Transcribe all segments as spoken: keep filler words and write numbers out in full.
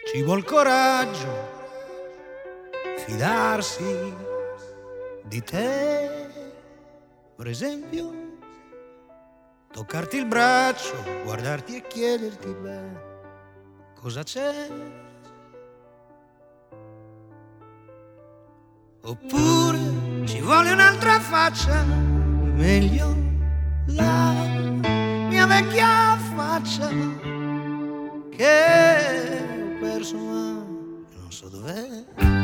Ci vuol coraggio, fidarsi di te, per esempio, toccarti il braccio, guardarti e chiederti, beh, cosa c'è? Oppure ci vuole un'altra faccia, meglio la mia vecchia faccia che ho perso ma non so dov'è.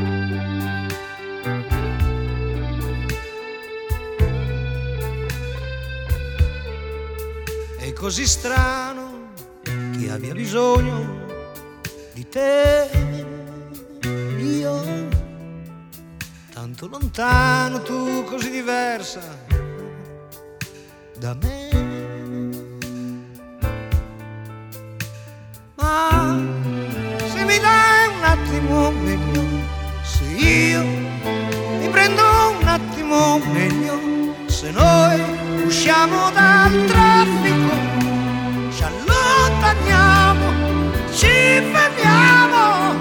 È così strano che abbia bisogno di te, io tanto lontano, tu così diversa da me. Ma se mi dai un attimo meglio, se io mi prendo un attimo meglio, se noi usciamo dal traffico, ci allontaniamo, ci fermiamo.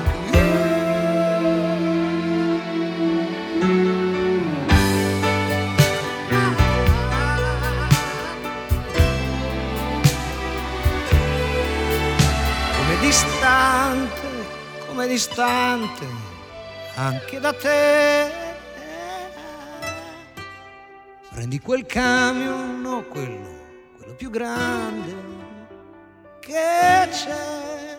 Come distante, come distante anche da te. Prendi quel camion, no quello, quello più grande che c'è.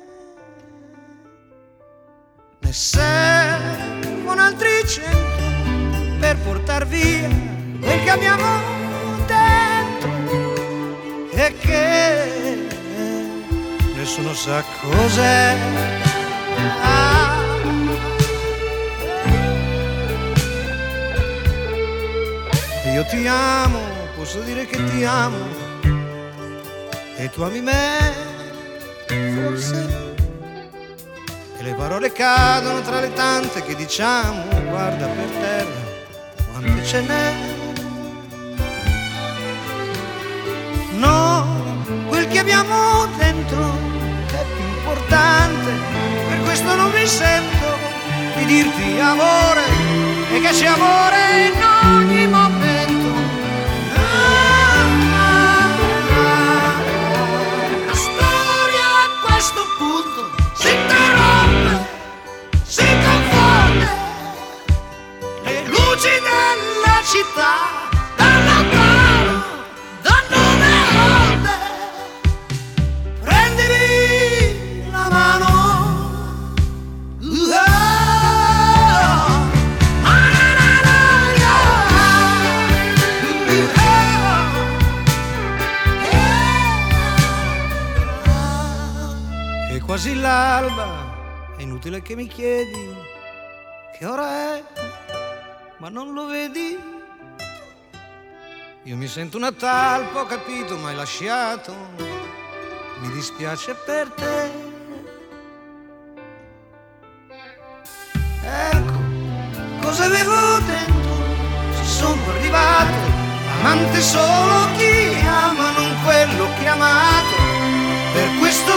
Ne servono altri cento per portar via quel che abbiamo dentro e che nessuno sa cos'è. Ah. Io ti amo, posso dire che ti amo, e tu ami me, forse. E le parole cadono tra le tante che diciamo, guarda per terra quante ce n'è. No, quel che abbiamo dentro è più importante, per questo non mi sento di dirti amore, e che c'è amore in ogni momento. Città, da lontano, danno le onde, prendimi la mano, uh, oh, ah, na, na, na, uh, oh, yeah. È quasi l'alba, è inutile che mi chiedi che ora è, ma non lo vedi? Io mi sento una talpa, ho capito, ma hai lasciato. Mi dispiace per te. Ecco, cosa avevo dentro? Ci sono arrivato, amante solo chi ama, non quello che ha amato. Per questo